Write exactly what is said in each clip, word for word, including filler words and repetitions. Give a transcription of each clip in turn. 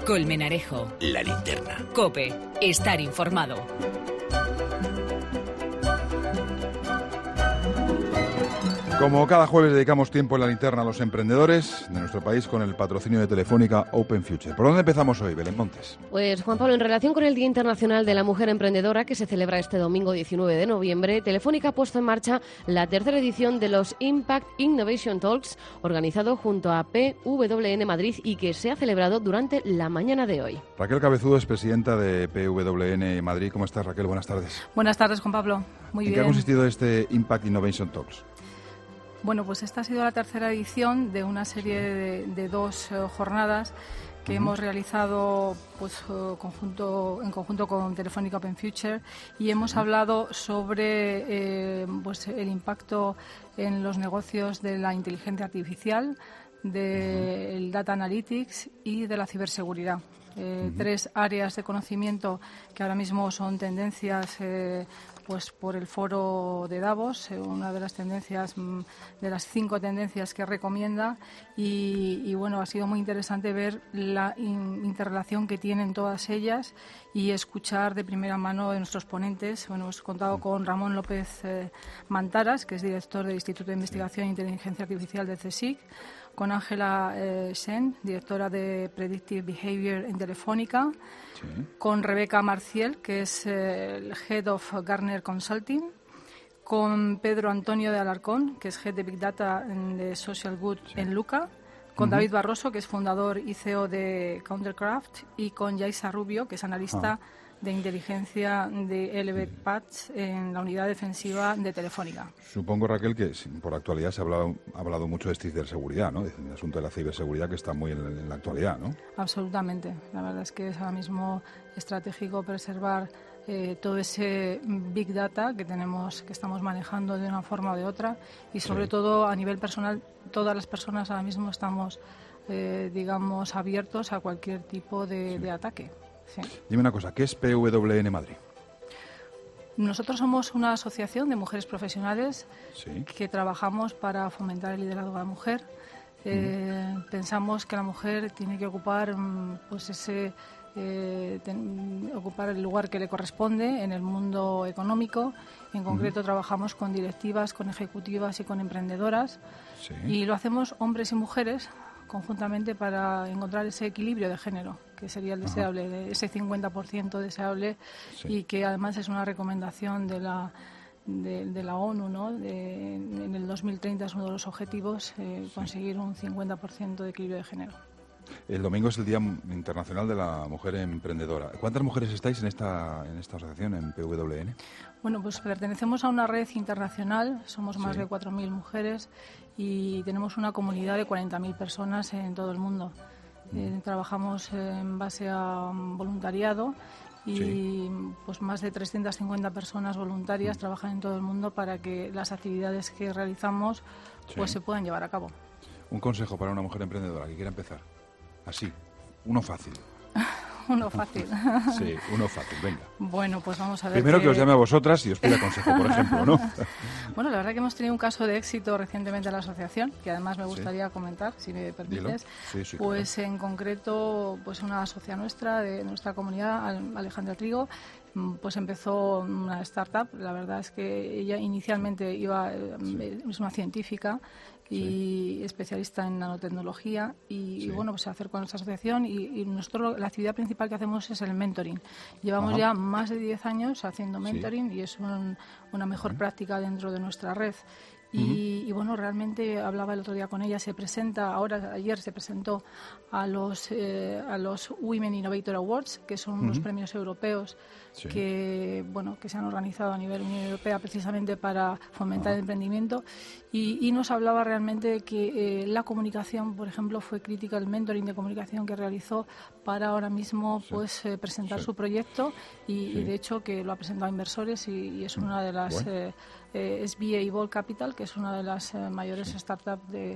Colmenarejo. La Linterna. COPE. Estar informado. Como cada jueves dedicamos tiempo en La Linterna a los emprendedores de nuestro país con el patrocinio de Telefónica Open Future. ¿Por dónde empezamos hoy, Belén Montes? Pues, Juan Pablo, en relación con el Día Internacional de la Mujer Emprendedora, que se celebra este domingo diecinueve de noviembre, Telefónica ha puesto en marcha la tercera edición de los Impact Innovation Talks, organizado junto a P W N Madrid y que se ha celebrado durante la mañana de hoy. Raquel Cabezudo es presidenta de P W N Madrid. ¿Cómo estás, Raquel? Buenas tardes. Buenas tardes, Juan Pablo. Muy ¿En bien. qué ha consistido este Impact Innovation Talks? Bueno, pues esta ha sido la tercera edición de una serie de, de dos uh, jornadas que uh-huh. hemos realizado pues, uh, conjunto, en conjunto con Telefónica Open Future y hemos uh-huh. hablado sobre eh, pues, el impacto en los negocios de la inteligencia artificial, del uh-huh. data analytics y de la ciberseguridad. Eh, uh-huh. Tres áreas de conocimiento que ahora mismo son tendencias eh, pues por el foro de Davos, eh, una de las tendencias, de las cinco tendencias que recomienda y, y bueno, ha sido muy interesante ver la in, interrelación que tienen todas ellas y escuchar de primera mano de nuestros ponentes. Bueno, hemos contado con Ramón López eh, Mantaras, que es director del Instituto de Investigación e Inteligencia Artificial del CSIC, con Ángela eh, Shen, directora de Predictive Behavior en Telefónica, sí. con Rebeca Marciel, que es eh, el Head of Gartner Consulting, con Pedro Antonio de Alarcón, que es Head de Big Data de Social Good sí. en Luca, con uh-huh. David Barroso, que es fundador y C E O de Countercraft, y con Yaisa Rubio, que es analista uh-huh. de inteligencia de L B P A T S en la unidad defensiva de Telefónica. Supongo, Raquel, que por actualidad se ha hablado, ha hablado mucho de ciberseguridad, ¿no? El asunto de la ciberseguridad que está muy en, en la actualidad, ¿no? Absolutamente. La verdad es que es ahora mismo estratégico preservar eh, todo ese Big Data que tenemos, que estamos manejando de una forma o de otra y sobre sí. todo a nivel personal, todas las personas ahora mismo estamos, eh, digamos, abiertos a cualquier tipo de, sí. de ataque. Sí. Dime una cosa, ¿qué es P W N Madrid? Nosotros somos una asociación de mujeres profesionales sí. que trabajamos para fomentar el liderazgo de la mujer. Eh, mm. Pensamos que la mujer tiene que ocupar pues ese eh, ten, ocupar el lugar que le corresponde en el mundo económico. En concreto mm. trabajamos con directivas, con ejecutivas y con emprendedoras sí. y lo hacemos hombres y mujeres conjuntamente para encontrar ese equilibrio de género, que sería el deseable, de ese cincuenta por ciento deseable sí. y que además es una recomendación de la de, de la ONU, ¿no? De, en el dos mil treinta es uno de los objetivos, eh, sí. conseguir un cincuenta por ciento de equilibrio de género. El domingo es el Día Internacional de la Mujer Emprendedora. ¿Cuántas mujeres estáis en esta en esta asociación, en P W N? Bueno, pues pertenecemos a una red internacional, somos más sí. de cuatro mil mujeres y tenemos una comunidad de cuarenta mil personas en todo el mundo. Mm. Eh, trabajamos en base a voluntariado y sí. pues más de trescientas cincuenta personas voluntarias mm. trabajan en todo el mundo para que las actividades que realizamos pues sí. se puedan llevar a cabo. Un consejo para una mujer emprendedora que quiera empezar. Así, uno fácil. Uno fácil. Sí, uno fácil, venga. Bueno, pues vamos a ver. Primero que... que os llame a vosotras y os pida consejo, por ejemplo, ¿no? Bueno, la verdad que hemos tenido un caso de éxito recientemente en la asociación, que además me gustaría sí. comentar, si me permites. Sí, sí, pues claro. en concreto, pues una socia nuestra, de nuestra comunidad, Alejandra Trigo, pues empezó una startup. La verdad es que ella inicialmente iba, sí. es una científica y sí. especialista en nanotecnología y, sí. y bueno, pues se acercó a nuestra asociación y, y nosotros la actividad principal que hacemos es el mentoring. Llevamos Ajá. ya más de diez años haciendo mentoring sí. y es un, una mejor Ajá. práctica dentro de nuestra red. Y, uh-huh. y bueno, realmente hablaba el otro día con ella, se presenta, ahora ayer se presentó a los eh, a los Women Innovator Awards, que son uh-huh. unos premios europeos sí. que bueno que se han organizado a nivel Unión Europea precisamente para fomentar uh-huh. el emprendimiento y, y nos hablaba realmente que eh, la comunicación, por ejemplo, fue crítica, el mentoring de comunicación que realizó para ahora mismo sí. pues eh, presentar sí. su proyecto y, sí. y de hecho que lo ha presentado a inversores y, y es una de las bueno. eh, eh, S B A Evolve Capital, que es una de las eh, mayores sí. startups de,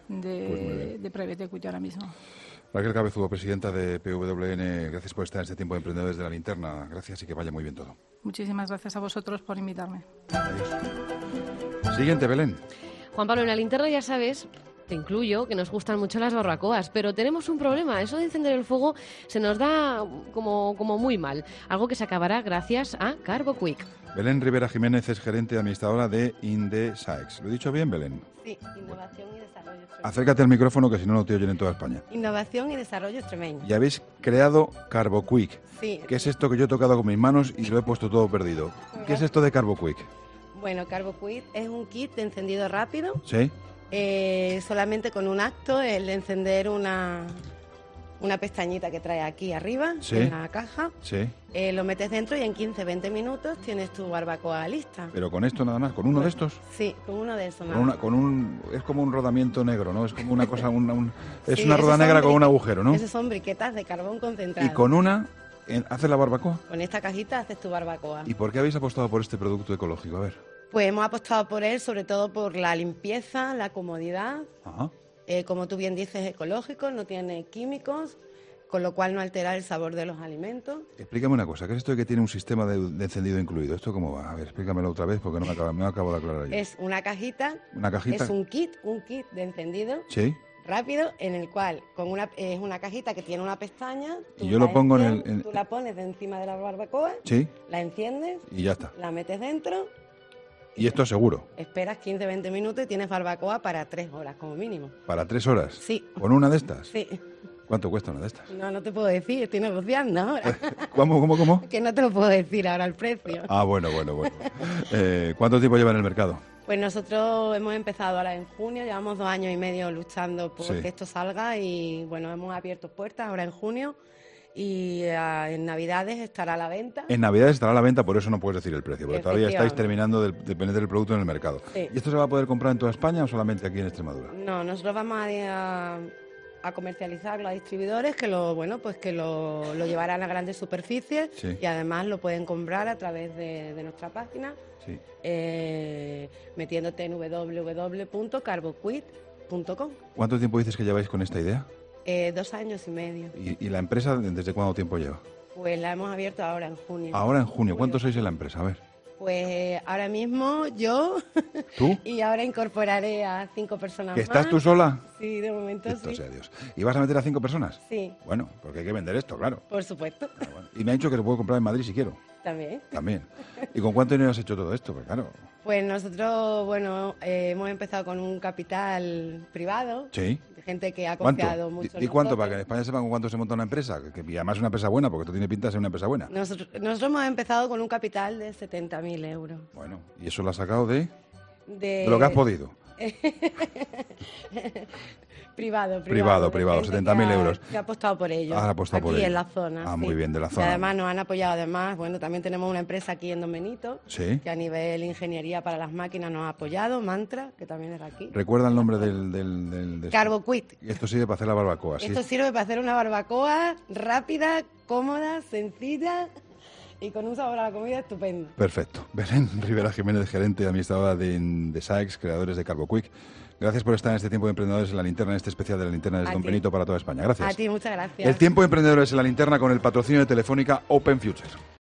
de, pues de Private Equity ahora mismo. Raquel Cabezudo, presidenta de P W N, gracias por estar en este tiempo de Emprendedores de la Linterna. Gracias y que vaya muy bien todo. Muchísimas gracias a vosotros por invitarme. Adiós. Siguiente, Belén. Juan Pablo, en la Linterna ya sabes Te incluyo que nos gustan mucho las barbacoas, pero tenemos un problema. Eso de encender el fuego se nos da como, como muy mal. Algo que se acabará gracias a CarboQuick. Belén Rivera Jiménez es gerente administradora de Indesaex. ¿Lo he dicho bien, Belén? Sí, innovación y desarrollo extremeño. Acércate al micrófono que si no, no te oyen en toda España. Innovación y desarrollo extremeño. Y habéis creado CarboQuick. Sí. ¿Qué es esto que yo he tocado con mis manos y lo he puesto todo perdido? ¿Qué es esto de CarboQuick? Bueno, CarboQuick es un kit de encendido rápido. ¿Sí? Eh, solamente con un acto, el de encender una, una pestañita que trae aquí arriba, Sí. en la caja. Sí. Eh, lo metes dentro y en quince a veinte minutos tienes tu barbacoa lista. Pero con esto nada más, con uno de estos. Sí, con uno de esos. Con, una, con un, es como un rodamiento negro, ¿no? Es como una cosa, una, un, es Sí, una esos rueda son negra con bri- un agujero, ¿no? Esos son briquetas de carbón concentrado. Y con una en- haces la barbacoa. Con esta cajita haces tu barbacoa. ¿Y por qué habéis apostado por este producto ecológico? A ver. Pues hemos apostado por él sobre todo por la limpieza, la comodidad. Ajá. Eh, como tú bien dices, ecológico, no tiene químicos, con lo cual no altera el sabor de los alimentos. Explícame una cosa, ¿qué es esto de que tiene un sistema de, de encendido incluido? ¿Esto cómo va? A ver, explícamelo otra vez porque no me acabo, no me acabo de aclarar yo. Es una cajita, ¿Una cajita? es un kit, un kit de encendido Sí. rápido en el cual con una, es una cajita que tiene una pestaña. tú Y yo lo la pongo en el- enciendes, en- Tú la pones de encima de la barbacoa, Sí. la enciendes, Y ya está. la metes dentro, Y esto es seguro. esperas quince a veinte minutos y tienes barbacoa para tres horas como mínimo. Para tres horas. Sí. ¿Con una de estas? Sí. ¿Cuánto cuesta una de estas? No, no te puedo decir, estoy negociando ahora. ¿Cómo, cómo, cómo? Que no te lo puedo decir ahora el precio. Ah, bueno, bueno, bueno. Eh, ¿Cuánto tiempo lleva en el mercado? Pues nosotros hemos empezado ahora en junio, llevamos dos años y medio luchando por Sí. que esto salga y bueno, hemos abierto puertas ahora en junio y eh, en Navidades estará a la venta. En Navidad estará a la venta, por eso no puedes decir el precio, porque todavía estáis Efectivamente. terminando de, de poner el producto en el mercado. Sí. ¿Y esto se va a poder comprar en toda España o solamente aquí en Extremadura? No, nosotros vamos a, a comercializarlo a distribuidores que lo bueno pues que lo, lo llevarán a grandes superficies Sí. y además lo pueden comprar a través de, de nuestra página Sí. eh, metiéndote en w w w punto carboquit punto com. ¿Cuánto tiempo dices que lleváis con esta idea? Eh, dos años y medio. ¿Y, y la empresa desde cuánto tiempo lleva? Pues la hemos abierto ahora en junio. Ahora en junio. ¿Cuántos sois en la empresa? A ver. Pues eh, ahora mismo yo ¿Tú? y ahora incorporaré a cinco personas ¿Que más. estás tú sola? Sí, de momento Bendito sí. sea Dios. ¿Y vas a meter a cinco personas? Sí, Bueno, porque hay que vender esto, claro. por supuesto. Ah, bueno. Y me ha dicho que lo puedo comprar en Madrid si quiero. También. También. ¿Y con cuánto dinero has hecho todo esto? Pues claro. Pues nosotros, bueno, eh, hemos empezado con un capital privado, Sí. de gente que ha ¿Cuánto? confiado Di- mucho ¿Y en cuánto? Para que en nosotros. España sepan con cuánto se monta una empresa. Que, que- y además es una empresa buena, porque esto tiene pinta de ser una empresa buena. Nosotros, nosotros hemos empezado con un capital de setenta mil euros. Bueno, y eso lo has sacado de, De, de lo que has podido. Privado, privado. Privado, de privado, gente setenta mil que ha- euros. Que ha apostado por ello. Has apostado aquí por ello. en la zona. Ah, sí. muy bien, de la Y zona. además nos han apoyado, además, bueno, también tenemos una empresa aquí en Don Benito, Sí. que a nivel ingeniería para las máquinas nos ha apoyado, Mantra, que también es de aquí. Recuerda el nombre del... del, del de- CarboQuit. Y esto sirve para hacer la barbacoa, ¿sí? Esto sirve para hacer una barbacoa rápida, cómoda, sencilla y con un sabor a la comida estupendo. Perfecto. Belén Rivera Jiménez, gerente y administradora de Indesaex, creadores de CarboQuick. Gracias por estar en este tiempo de emprendedores en la linterna, en este especial de la linterna de A Don ti. Benito para toda España. Gracias. A ti, muchas gracias. El tiempo de emprendedores en la linterna con el patrocinio de Telefónica Open Future.